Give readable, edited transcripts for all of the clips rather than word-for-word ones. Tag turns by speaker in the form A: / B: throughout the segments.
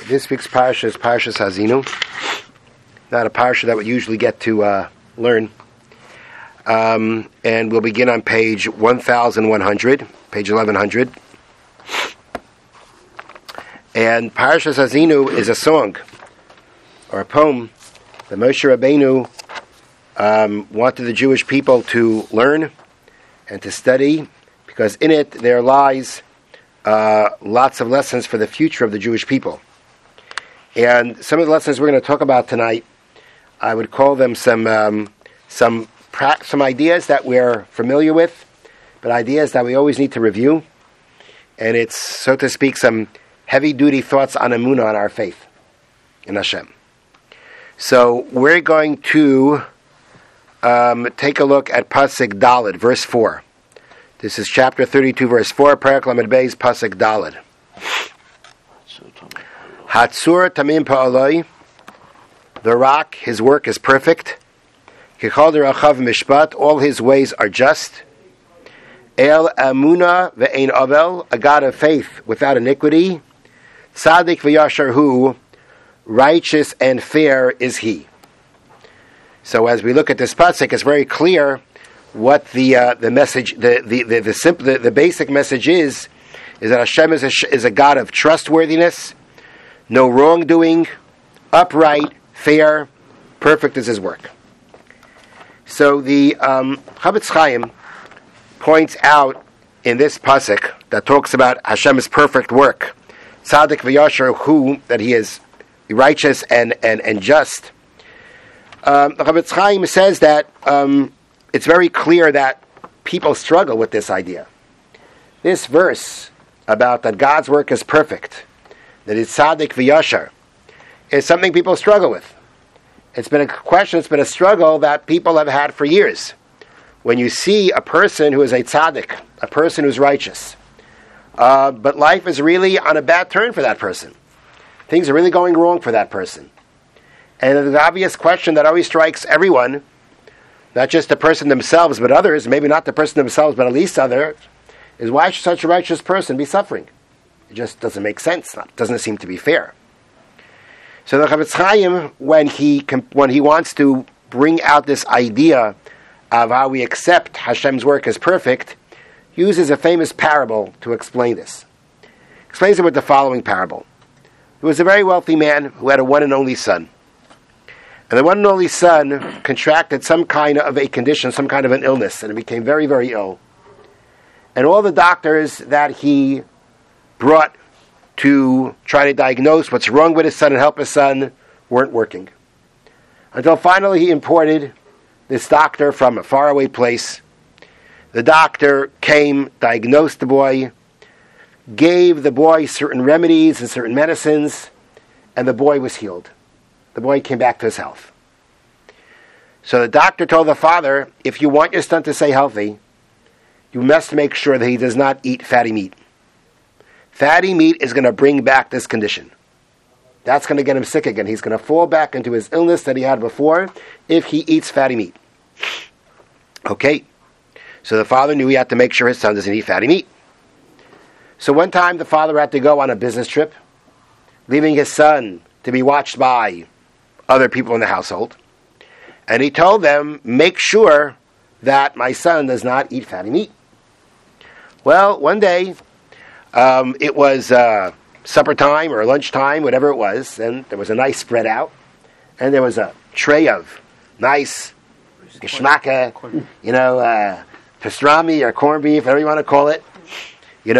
A: This week's parsha is Parshas Hazinu. Not a parsha that we usually get to learn. And we'll begin on page 1100, page 1100. And Parshas Hazinu is a song, or a poem, that Moshe Rabbeinu wanted the Jewish people to learn and to study, because in it there lies lots of lessons for the future of the Jewish people. And some of the lessons we're going to talk about tonight, I would call them some ideas that we're familiar with, but ideas that we always need to review. And it's, so to speak, some heavy-duty thoughts on Emunah, on our faith in Hashem. So we're going to take a look at Pasuk Daled, verse 4. This is chapter 32, verse 4, Perek Lamed Beis, Pasuk Daled. Hatzur Tamim Pa'aloi, the rock, his work is perfect. Kichal Derachav Mishpat, all his ways are just. El Amuna Ve'ein Avel, a God of faith without iniquity. Tzadik V'yashar Hu, righteous and fair is he. So as we look at this pasuk, it's very clear what the message, the basic message is that Hashem is a God of trustworthiness, no wrongdoing, upright, fair, perfect is his work. So the Chavetz Chaim points out in this pasuk that talks about Hashem's perfect work, Tzadik V'yashar Hu, that he is righteous and just. The Chavetz Chaim says that it's very clear that people struggle with this idea. This verse about that God's work is perfect, that it's Tzadik V'yashar, is something people struggle with. It's been a question, it's been a struggle that people have had for years. When you see a person who is a tzaddik, a person who's righteous, but life is really on a bad turn for that person. Things are really going wrong for that person. And the obvious question that always strikes everyone, not just the person themselves, but others, maybe not the person themselves, but at least others, is why should such a righteous person be suffering? It just doesn't make sense. It doesn't seem to be fair. So the Chavetz Chaim, when he wants to bring out this idea of how we accept Hashem's work as perfect, uses a famous parable to explain this. Explains it with the following parable. There was a very wealthy man who had a one and only son. And the one and only son contracted some kind of a condition, some kind of an illness, and he became very, very ill. And all the doctors that he brought to try to diagnose what's wrong with his son and help his son weren't working. Until finally he imported this doctor from a faraway place. The doctor came, diagnosed the boy, gave the boy certain remedies and certain medicines, and the boy was healed. The boy came back to his health. So the doctor told the father, if you want your son to stay healthy, you must make sure that he does not eat fatty meat. Fatty meat is going to bring back this condition. That's going to get him sick again. He's going to fall back into his illness that he had before if he eats fatty meat. Okay. So the father knew he had to make sure his son doesn't eat fatty meat. So one time the father had to go on a business trip, leaving his son to be watched by other people in the household. And he told them, make sure that my son does not eat fatty meat. Well, one day, it was supper time or lunchtime, whatever it was, and there was a nice spread out, and there was a tray of nice geschmacka, pastrami or corned beef, whatever you want to call it. In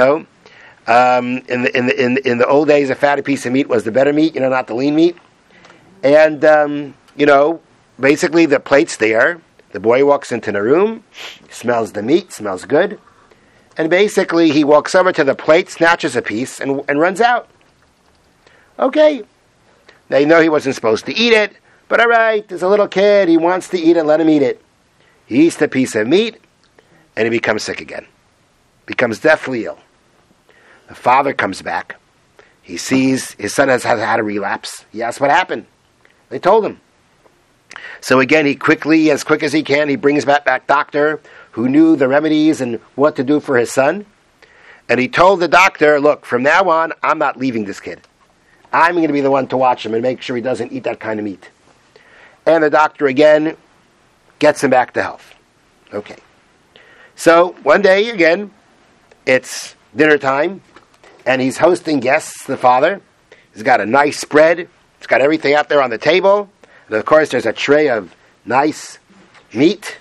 A: the old days, a fatty piece of meat was the better meat, not the lean meat. And basically the plate's there. The boy walks into the room, smells the meat, smells good. And basically, he walks over to the plate, snatches a piece, and runs out. Okay. They know he wasn't supposed to eat it, but all right, there's a little kid, he wants to eat it, let him eat it. He eats the piece of meat, and he becomes sick again. Becomes deathly ill. The father comes back. He sees his son has had a relapse. He asks what happened. They told him. So again, as quick as he can, he brings back doctor who knew the remedies and what to do for his son. And he told the doctor, look, from now on, I'm not leaving this kid. I'm going to be the one to watch him and make sure he doesn't eat that kind of meat. And the doctor again gets him back to health. Okay. So one day again, it's dinner time, and he's hosting guests, the father. He's got a nice spread. He's got everything out there on the table. And of course, there's a tray of nice meat.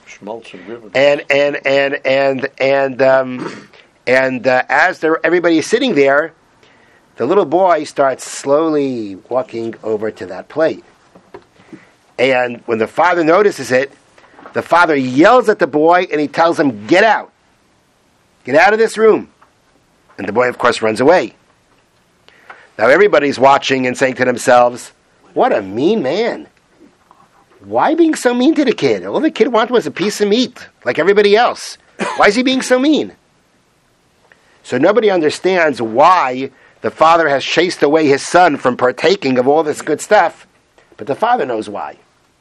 A: And as everybody's sitting there, the little boy starts slowly walking over to that plate. And when the father notices it, the father yells at the boy and he tells him, "Get out. Get out of this room." And the boy, of course, runs away. Now everybody's watching and saying to themselves, "What a mean man. Why being so mean to the kid? All the kid wanted was a piece of meat, like everybody else. Why is he being so mean?" So nobody understands why the father has chased away his son from partaking of all this good stuff, but the father knows why.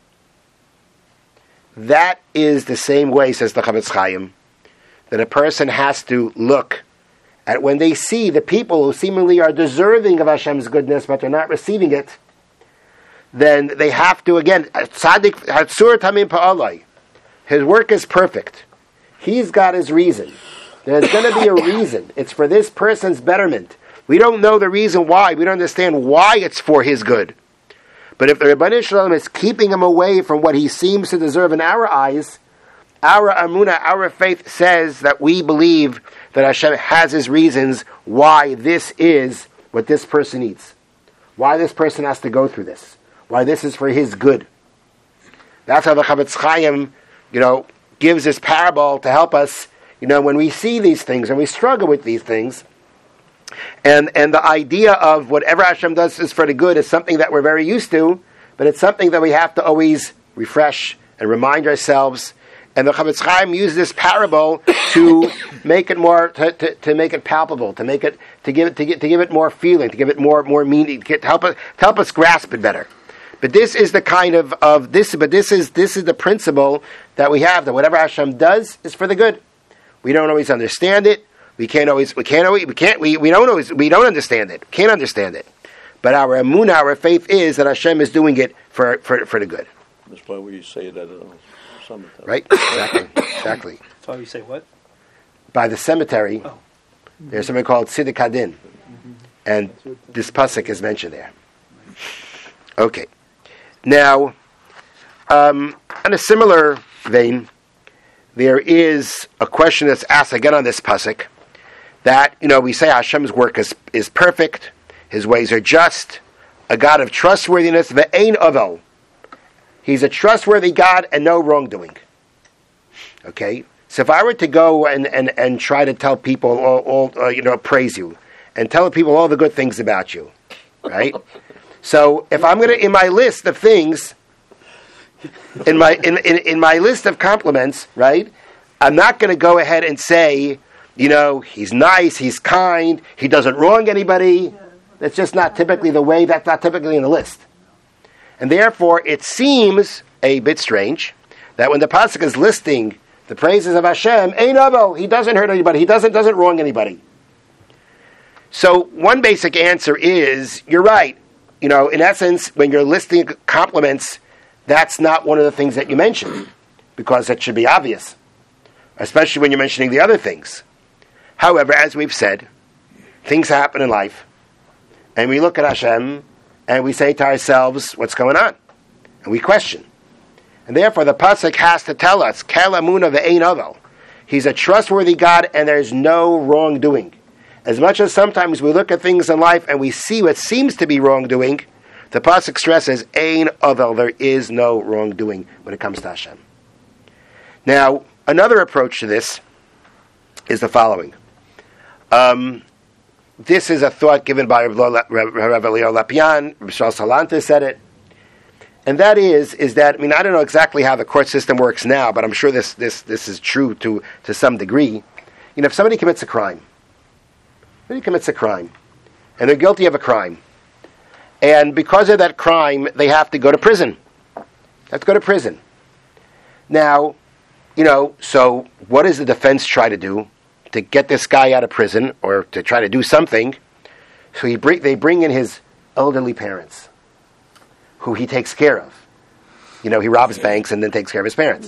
A: That is the same way, says the Chavetz Chaim, that a person has to look at when they see the people who seemingly are deserving of Hashem's goodness, but they're not receiving it, then they have to, again, Tzaddik, Hatsur Tamim Pa'alai, his work is perfect. He's got his reason. There's going to be a reason. It's for this person's betterment. We don't know the reason why. We don't understand why it's for his good. But if the Rebbeinu Shalom is keeping him away from what he seems to deserve in our eyes, our Amunah, our faith says that we believe that Hashem has his reasons why this is what this person needs. Why this person has to go through this. Why this is for his good. That's how the Chavetz Chaim, gives this parable to help us, when we see these things and we struggle with these things. And the idea of whatever Hashem does is for the good is something that we're very used to, but it's something that we have to always refresh and remind ourselves. And the Chavetz Chaim used this parable to make it more, to make it palpable, to give it more feeling, to give it more meaning, to help us grasp it better. But this is the kind of this. But this is the principle that we have, that whatever Hashem does is for the good. We don't always understand it. We don't understand it. Can't understand it. But our emunah, our faith is that Hashem is doing it for the good.
B: That's why we say that at the cemetery.
A: Right? Exactly.
C: That's why we say what?
A: By the cemetery, there's something called Siddiq Hadin. And this pasuk is mentioned there. Okay. Now, on a similar vein, there is a question that's asked again on this pasuk, that, we say Hashem's work is perfect, his ways are just, a God of trustworthiness, ve'ein avel. He's a trustworthy God and no wrongdoing. Okay? So if I were to go and try to tell people, all praise you, and tell people all the good things about you, right? So if I'm going to, in my list of things, in my list of compliments, right, I'm not going to go ahead and say, he's nice, he's kind, he doesn't wrong anybody. That's just not typically the way, that's not typically in the list. And therefore, it seems a bit strange that when the pasuk is listing the praises of Hashem, Ein Avo, he doesn't hurt anybody, he doesn't wrong anybody. So one basic answer is, you're right. In essence, when you're listing compliments, that's not one of the things that you mention, because it should be obvious, especially when you're mentioning the other things. However, as we've said, things happen in life, and we look at Hashem, and we say to ourselves, what's going on? And we question. And therefore, the pasuk has to tell us, Kel Amuna ve'ein avel. He's a trustworthy God, and there's no wrongdoing. As much as sometimes we look at things in life, and we see what seems to be wrongdoing, the pasuk stresses, Ein avel, there is no wrongdoing when it comes to Hashem. Now, another approach to this is the following. This is a thought given by Rav Elio Lapian. Rav Shal Salanta said it. And that is that, I don't know exactly how the court system works now, but I'm sure this is true to some degree. If somebody commits a crime, and they're guilty of a crime, and because of that crime, they have to go to prison. Now, so what does the defense try to do to get this guy out of prison, or to try to do something? So they bring in his elderly parents who he takes care of. He robs banks and then takes care of his parents.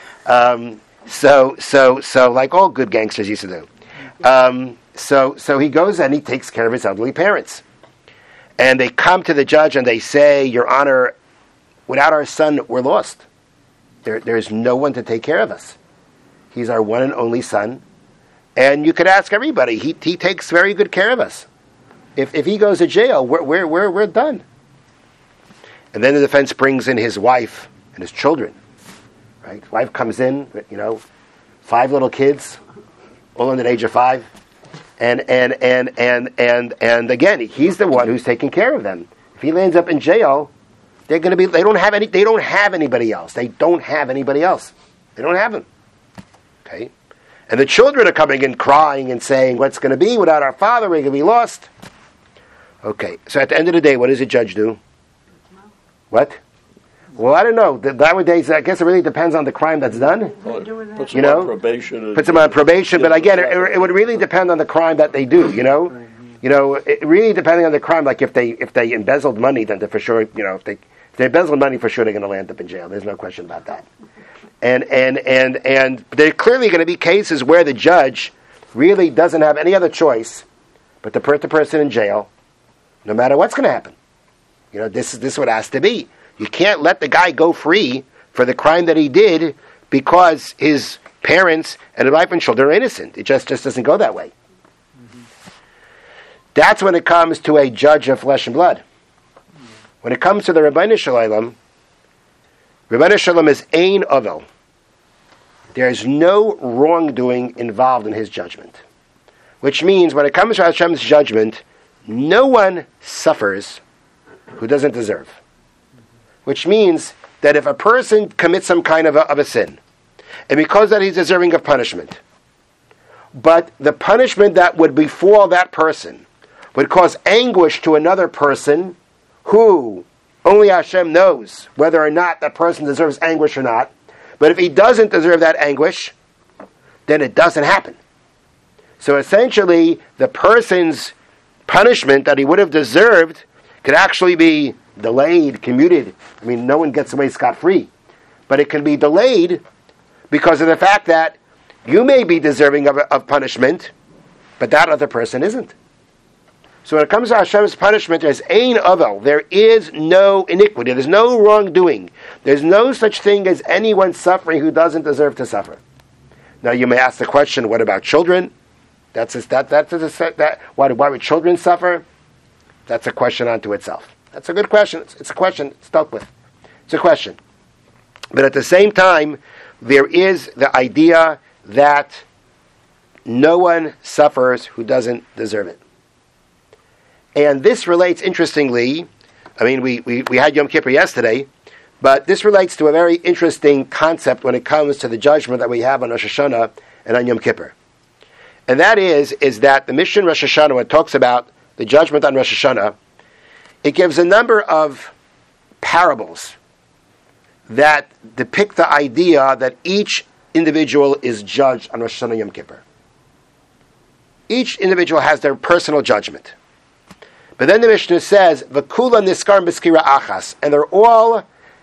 A: So like all good gangsters used to do. So he goes and he takes care of his elderly parents. And they come to the judge and they say, Your Honor, without our son, we're lost. There's no one to take care of us. He's our one and only son. And you could ask everybody. He takes very good care of us. If he goes to jail, we're done. And then the defense brings in his wife and his children. Right? Wife comes in, 5 little kids, all under the age of 5. And again, he's the one who's taking care of them. If he lands up in jail, they don't have anybody else. They don't have anybody else. They don't have him. Okay? And the children are coming in crying and saying, what's going to be without our father? We're going to be lost. Okay, so at the end of the day, what does the judge do? What? Well, I don't know. Nowadays, I guess it really depends on the crime that's done.
B: Puts them on probation.
A: Puts them on probation, but again, it would really depend on the crime that they do. It really depending on the crime. Like if they embezzled money, then for sure, if they embezzled money, for sure they're going to land up in jail. There's no question about that. And there are clearly going to be cases where the judge really doesn't have any other choice but to put the person in jail, no matter what's going to happen. This is what it has to be. You can't let the guy go free for the crime that he did because his parents and his wife and children are innocent. It just doesn't go that way. Mm-hmm. That's when it comes to a judge of flesh and blood. When it comes to the Ribbono Shel Olam is Ein Ovel. There is no wrongdoing involved in his judgment. Which means when it comes to Hashem's judgment, no one suffers who doesn't deserve. Which means that if a person commits some kind of a sin, and because that he's deserving of punishment, but the punishment that would befall that person would cause anguish to another person who only Hashem knows whether or not that person deserves anguish or not, but if he doesn't deserve that anguish, then it doesn't happen. So essentially, the person's punishment that he would have deserved could actually be delayed, commuted. I mean, no one gets away scot-free. But it can be delayed because of the fact that you may be deserving of punishment, but that other person isn't. So when it comes to Hashem's punishment, there's Ein Ovel. There is no iniquity. There's no wrongdoing. There's no such thing as anyone suffering who doesn't deserve to suffer. Now you may ask the question, what about children? Why would children suffer? That's a question unto itself. That's a good question. It's a question. It's dealt with. It's a question. But at the same time, there is the idea that no one suffers who doesn't deserve it. And this relates, interestingly, we had Yom Kippur yesterday, but this relates to a very interesting concept when it comes to the judgment that we have on Rosh Hashanah and on Yom Kippur. And that is that the Mishnah Rosh Hashanah, when it talks about the judgment on Rosh Hashanah, it gives a number of parables that depict the idea that each individual is judged on Rosh Hashanah Yom Kippur. Each individual has their personal judgment. But then the Mishnah says, "V'kula niskar b'skira achas," and they're all,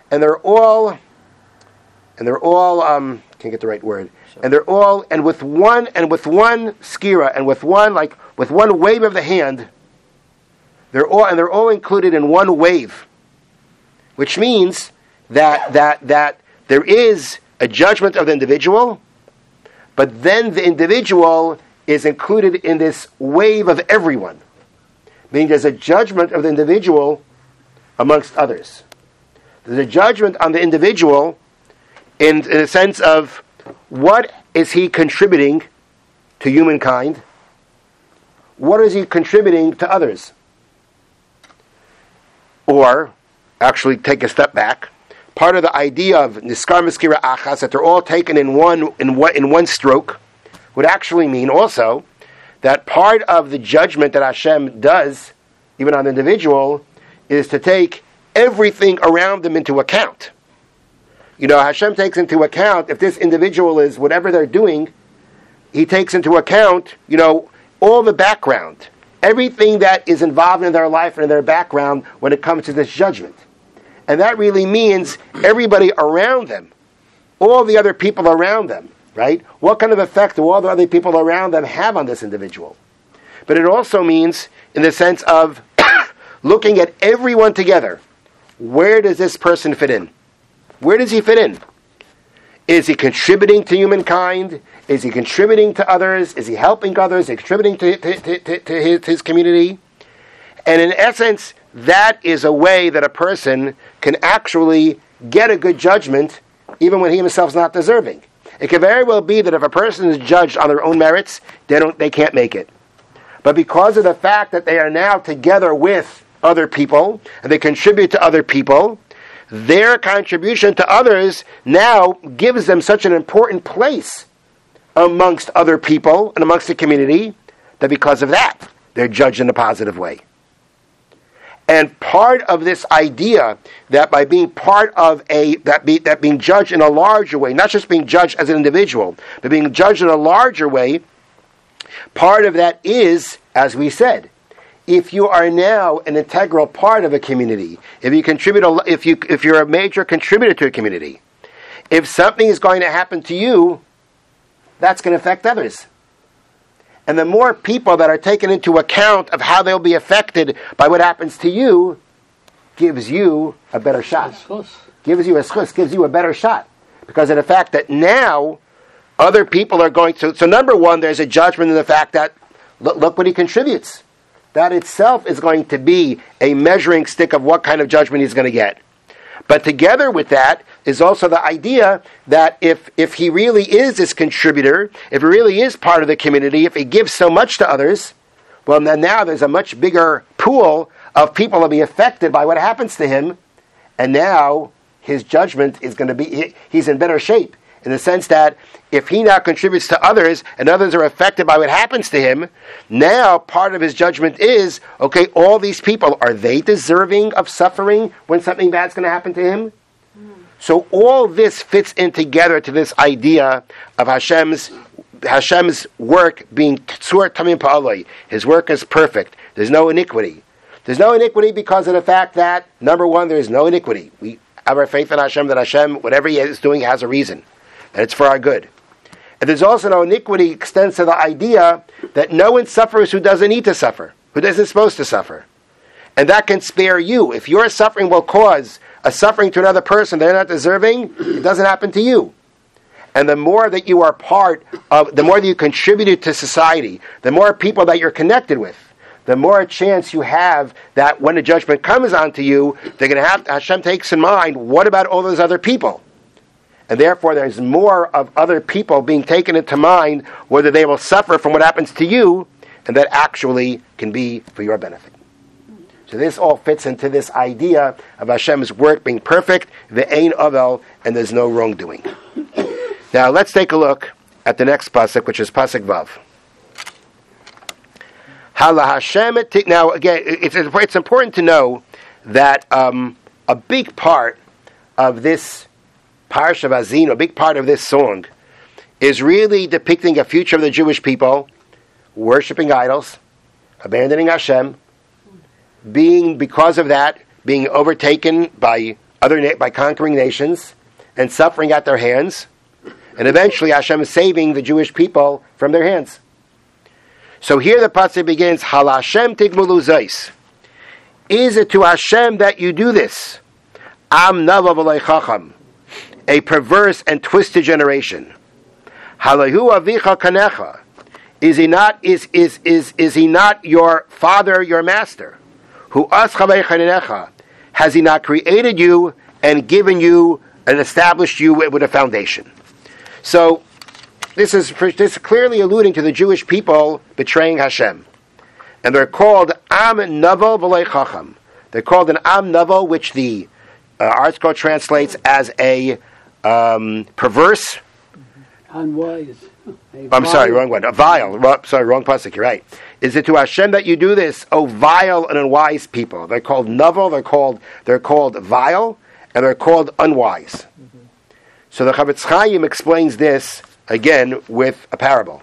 A: can't get the right word, and they're all, and with one skira, and with one wave of the hand, they're all included in one wave, which means that there is a judgment of the individual, but then the individual is included in this wave of everyone. Meaning there's a judgment of the individual amongst others. There's a judgment on the individual in a sense of what is he contributing to humankind? What is he contributing to others? Or, actually take a step back, part of the idea of niskar miskira achas, that they're all taken in one stroke, would actually mean also that part of the judgment that Hashem does, even on the individual, is to take everything around them into account. Hashem takes into account, if this individual is, whatever they're doing, He takes into account, all the background, everything that is involved in their life and in their background when it comes to this judgment. And that really means everybody around them, all the other people around them, right? What kind of effect do all the other people around them have on this individual? But it also means, in the sense of looking at everyone together, where does this person fit in? Where does he fit in? Is he contributing to humankind? Is he contributing to others? Is he helping others? Is he contributing to his community? And in essence, that is a way that a person can actually get a good judgment even when he himself is not deserving. It can very well be that if a person is judged on their own merits, they can't make it. But because of the fact that they are now together with other people, and they contribute to other people, their contribution to others now gives them such an important place amongst other people and amongst the community that because of that, they're judged in a positive way. And part of this idea that by being part of that being judged in a larger way, not just being judged as an individual, but being judged in a larger way, part of that is, as we said, if you are now an integral part of a community, if you contribute, if you're a major contributor to a community, if something is going to happen to you, that's going to affect others. And the more people that are taken into account of how they'll be affected by what happens to you, gives you a better shot. Gives you a schus, gives you a better shot. Because of the fact that now, other people are going to... So number one, there's a judgment in the fact that, look what he contributes. That itself is going to be a measuring stick of what kind of judgment he's going to get. But together with that is also the idea that if he really is this contributor, if he really is part of the community, if he gives so much to others, well, then now there's a much bigger pool of people that will be affected by what happens to him, and now his judgment is going to be, he's in better shape, in the sense that if he now contributes to others, and others are affected by what happens to him, now part of his judgment is, okay, all these people, are they deserving of suffering when something bad's going to happen to him? So all this fits in together to this idea of Hashem's work being tzur tamim pa'aloi. His work is perfect. There's no iniquity. There's no iniquity because of the fact that, number one, there is no iniquity. We have our faith in Hashem, that Hashem, whatever he is doing, has a reason. And it's for our good. And there's also no iniquity extends to the idea that no one suffers who doesn't need to suffer, who isn't supposed to suffer. And that can spare you. If your suffering will cause a suffering to another person they're not deserving, it doesn't happen to you. And the more that you are part of, the more that you contribute to society, the more people that you're connected with, the more chance you have that when a judgment comes onto you, they're going to have, Hashem takes in mind, what about all those other people? And therefore there's more of other people being taken into mind, whether they will suffer from what happens to you, and that actually can be for your benefit. So this all fits into this idea of Hashem's work being perfect, ve'ein avel, and there's no wrongdoing. Now let's take a look at the next pasuk, which is pasuk vav. Now again, it's important to know that a big part of this Parsha Vazino, a big part of this song, is really depicting a future of the Jewish people worshiping idols, abandoning Hashem, because of that, being overtaken by conquering nations and suffering at their hands, and eventually Hashem is saving the Jewish people from their hands. So here the pasuk begins, Hal Hashem tigmulu zos. Is it to Hashem that you do this? Am nava v'lo chacham, a perverse and twisted generation. Halahu avicha kanecha. Is he not your father, your master? Who has he not created you and given you and established you with a foundation? So this is clearly alluding to the Jewish people betraying Hashem, and they're called Am Navo V'lo Chacham. They're called an Am Navo, which the ArtScroll translates as a perverse,
C: unwise.
A: I'm sorry, wrong one. A vile. Wrong pasuk. You're right. Is it to Hashem that you do this, O vile and unwise people? They're called navel. They're called vile, and they're called unwise. Mm-hmm. So the Chavetz Chaim explains this again with a parable.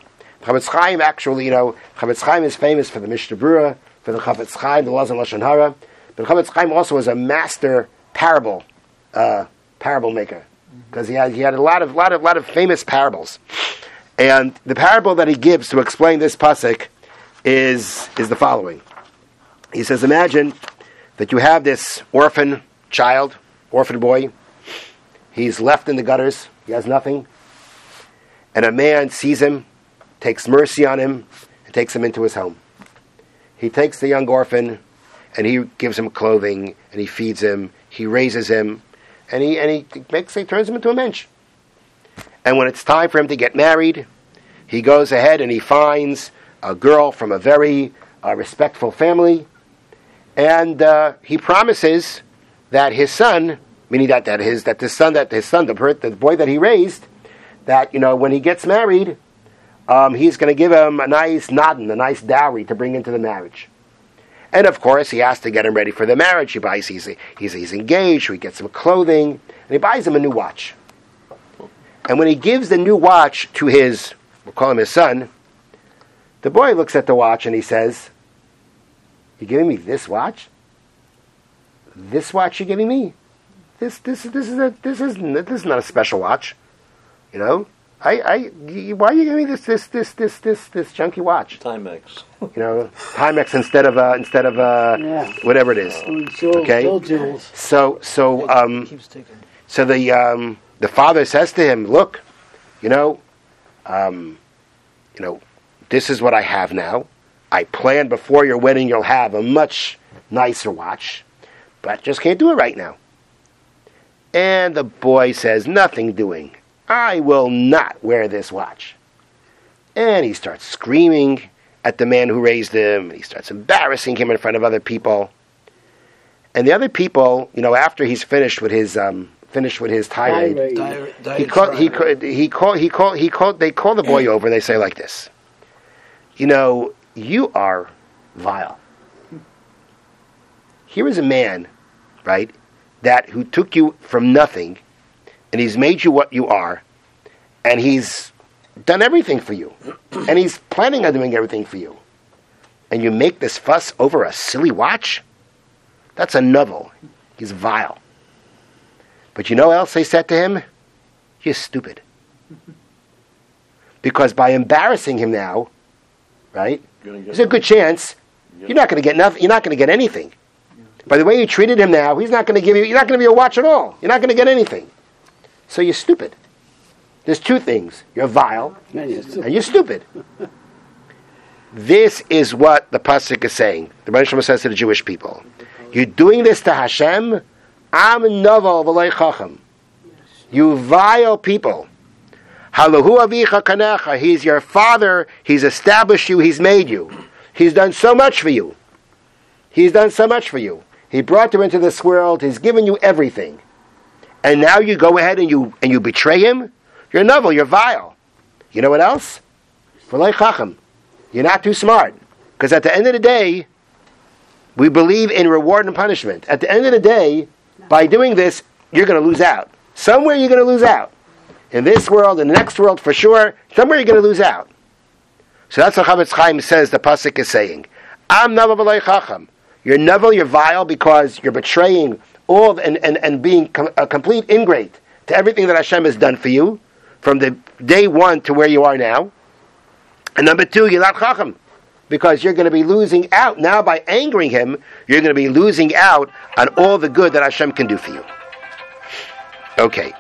A: Chavetz Chaim actually, Chavetz Chaim is famous for the Mishnah Berurah, for the Chavetz Chaim, the laws of Lashon Hara. But Chavetz Chaim also was a master parable maker, because he had a lot of famous parables. And the parable that he gives to explain this pasuk is the following. He says, imagine that you have this orphan boy. He's left in the gutters. He has nothing. And a man sees him, takes mercy on him, and takes him into his home. He takes the young orphan, and he gives him clothing, and he feeds him, he raises him, and he turns him into a mensch. And when it's time for him to get married, he goes ahead and he finds a girl from a very respectful family, and he promises that his son, meaning the boy that he raised, that when he gets married, he's going to give him a nice nadin, a nice dowry to bring into the marriage. And of course, he has to get him ready for the marriage. He's engaged, so he gets him clothing, and he buys him a new watch. And when he gives the new watch to we'll call him his son, the boy looks at the watch and he says, "You're giving me this watch? This watch you're giving me? This is not a special watch. Why are you giving me this junky watch?
B: Timex.
A: Timex instead of whatever it is. Okay. So the father says to him, "Look, this is what I have now. I planned before your wedding you'll have a much nicer watch, but just can't do it right now." And the boy says, "Nothing doing. I will not wear this watch." And he starts screaming at the man who raised him, and he starts embarrassing him in front of other people. And the other people, after he's finished with his tirade, they call the boy over and they say like this, "You are vile. Here is a man, right, who took you from nothing, and he's made you what you are, and he's done everything for you, and he's planning on doing everything for you, and you make this fuss over a silly watch? That's a novel. He's vile." But you know what else they said to him? "You're stupid." Because by embarrassing him now, right, there's a good chance you're not going to get nothing. You're not going to get anything. By the way you treated him now, he's not going to give you. You're not going to be a watch at all. You're not going to get anything. So you're stupid. There's two things: you're vile and you're stupid. This is what the pasuk is saying. The Rebbeinu Shalom says to the Jewish people: "You're doing this to Hashem. Am novel v'lei chacham. You vile people. Halahu avicha kanecha. He's your father. He's established you. He's made you. He's done so much for you. He brought you into this world. He's given you everything. And now you go ahead and you betray him? You're novel. You're vile. You know what else? V'lei chacham. You're not too smart. Because at the end of the day, we believe in reward and punishment. At the end of the day, by doing this, you're going to lose out. Somewhere you're going to lose out. In this world, in the next world for sure, somewhere you're going to lose out. So that's what Chavetz Chaim says the pasuk is saying. Am novel v'lei chacham. You're novel, you're vile, because you're betraying all and being a complete ingrate to everything that Hashem has done for you from the day one to where you are now. And number two, you're not chacham, because you're going to be losing out. Now by angering him, you're going to be losing out on all the good that Hashem can do for you. Okay.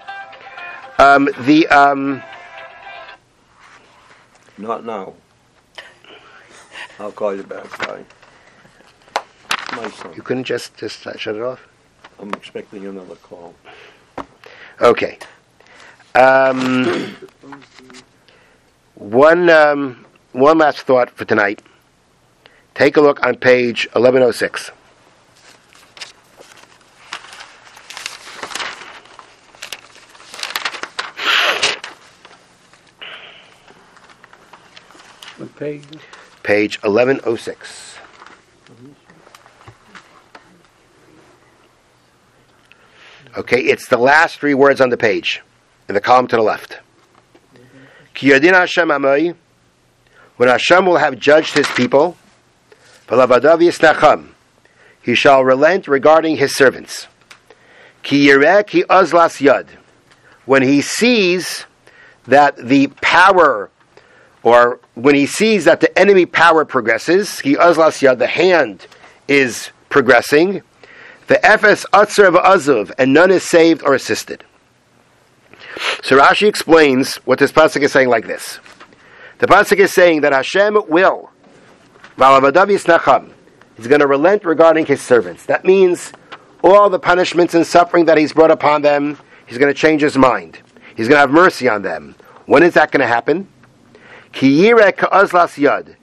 B: Not now. I'll call you back, guy. My son.
A: You couldn't just shut it off?
B: I'm expecting another call.
A: Okay. One last thought for tonight. Take a look on page 1106.
C: What page?
A: Page 1106. Okay, it's the last three words on the page, in the column to the left. Ki yadin Hashem amoi, when Hashem will have judged his people, he shall relent regarding his servants. Ki yireh ki azlas yad. When he sees that the power, or when he sees that the enemy power progresses, ki azlas yad, the hand is progressing, the efes atzer v'azuv, and none is saved or assisted. So Rashi explains what this pasuk is saying like this. The pasuk is saying that Hashem will, v'alavadav yisnacham, he's going to relent regarding his servants. That means all the punishments and suffering that he's brought upon them, he's going to change his mind. He's going to have mercy on them. When is that going to happen? Ki yireh ka'azlas yad.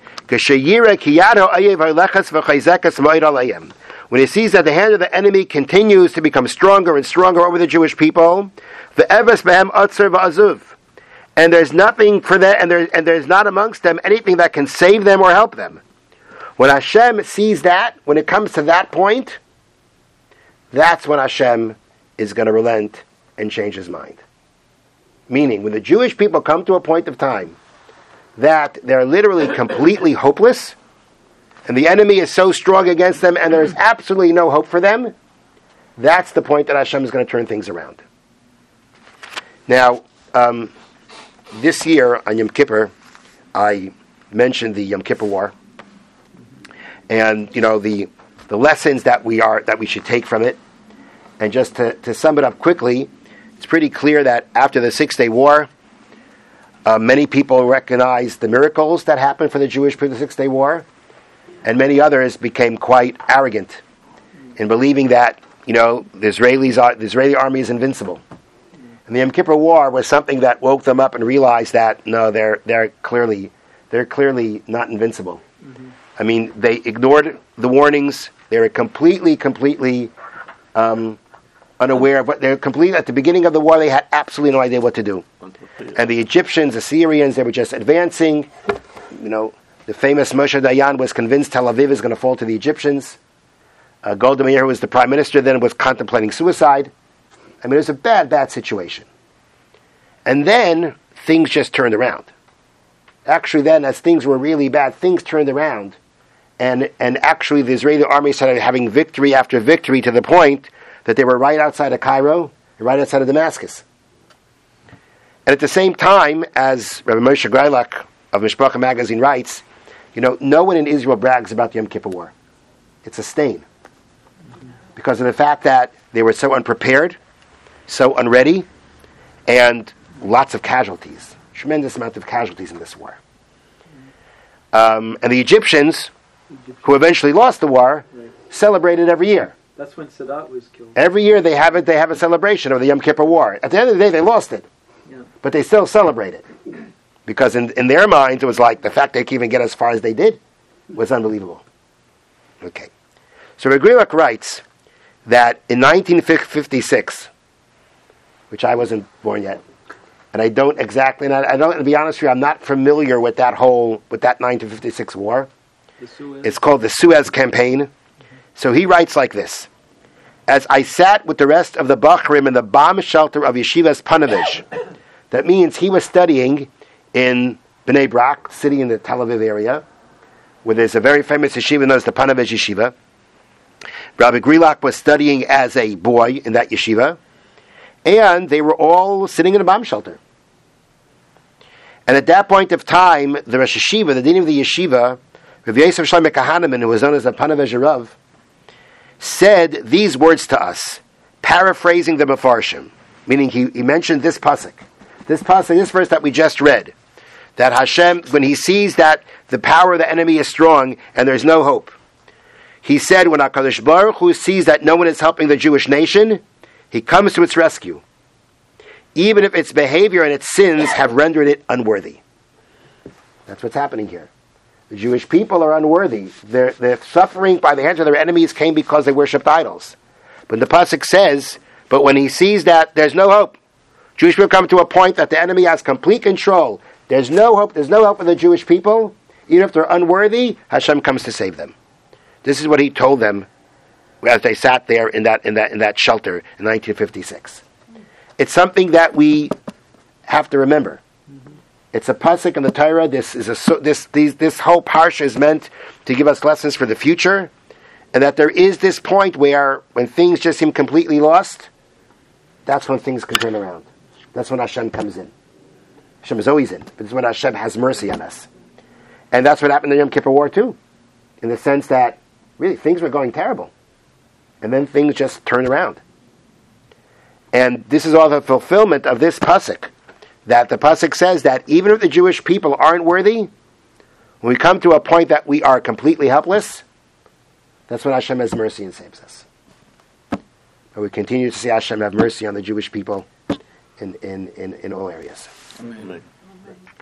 A: When he sees that the hand of the enemy continues to become stronger and stronger over the Jewish people, the eves behem atzer v'azuv, and there's nothing for them, and there's not amongst them anything that can save them or help them. When Hashem sees that, when it comes to that point, that's when Hashem is going to relent and change his mind. Meaning, when the Jewish people come to a point of time that they're literally completely hopeless, and the enemy is so strong against them, and there's absolutely no hope for them, that's the point that Hashem is going to turn things around. Now, this year on Yom Kippur, I mentioned the Yom Kippur War, and the lessons that we should take from it. And just to sum it up quickly, it's pretty clear that after the 6 Day War, many people recognized the miracles that happened for the Jewish people in the 6 Day War, and many others became quite arrogant in believing that the Israeli army is invincible. And the Yom Kippur War was something that woke them up and realized that no, they're clearly not invincible. Mm-hmm. I mean, they ignored the warnings. They were completely unaware of what they're completely. At the beginning of the war, they had absolutely no idea what to do. And the Egyptians, the Syrians, they were just advancing. The famous Moshe Dayan was convinced Tel Aviv is going to fall to the Egyptians. Golda Meir, who was the prime minister then, was contemplating suicide. I mean, it was a bad situation. And then things just turned around. Actually, then, as things were really bad, things turned around. And actually, the Israeli army started having victory after victory to the point that they were right outside of Cairo, right outside of Damascus. And at the same time, as Rabbi Moshe Greilach of Mishpacha magazine writes, no one in Israel brags about the Yom Kippur War. It's a stain. Because of the fact that they were so unprepared, so unready, and lots of casualties. Tremendous amount of casualties in this war. And the Egyptians, who eventually lost the war, celebrated every year.
C: That's when Sadat was killed.
A: Every year they have a celebration of the Yom Kippur War. At the end of the day, they lost it. Yeah. But they still celebrate it. Because in their minds, it was like the fact they could even get as far as they did was unbelievable. Okay. So Regrilak writes that in 1956, which I wasn't born yet, and to be honest with you, I'm not familiar with that 1956 war. It's called the Suez Campaign. So he writes like this: as I sat with the rest of the Bachrim in the bomb shelter of Yeshivas Panovich, that means he was studying in Bnei Brak, city in the Tel Aviv area, where there's a very famous yeshiva known as the Panovich Yeshiva. Rabbi Grilak was studying as a boy in that yeshiva, and they were all sitting in a bomb shelter. And at that point of time, the Rosh Yeshiva, the dean of the yeshiva, Rav Yosef Shlomo Kahaneman, who was known as the Panovich Rav, said these words to us, paraphrasing the Mefarshim, meaning he mentioned this pasuk, this verse that we just read, that Hashem, when he sees that the power of the enemy is strong and there's no hope, he said, when HaKadosh Baruch Hu sees that no one is helping the Jewish nation, he comes to its rescue, even if its behavior and its sins have rendered it unworthy. That's what's happening here. The Jewish people are unworthy. Their suffering by the hands of their enemies came because they worshipped idols. But the pasuk says, but when he sees that there's no hope, Jewish people come to a point that the enemy has complete control. There's no hope for the Jewish people. Even if they're unworthy, Hashem comes to save them. This is what he told them as they sat there in that shelter in 1956. It's something that we have to remember. It's a pasuk in the Torah. This whole parsha is meant to give us lessons for the future, and that there is this point where when things just seem completely lost, that's when things can turn around. That's when Hashem comes in. Hashem is always in, but it's when Hashem has mercy on us, and that's what happened in the Yom Kippur War too, in the sense that really things were going terrible, and then things just turned around. And this is all the fulfillment of this pasuk. That the pasuk says that even if the Jewish people aren't worthy, when we come to a point that we are completely helpless, that's when Hashem has mercy and saves us. But we continue to see Hashem have mercy on the Jewish people in all areas.
B: Amen.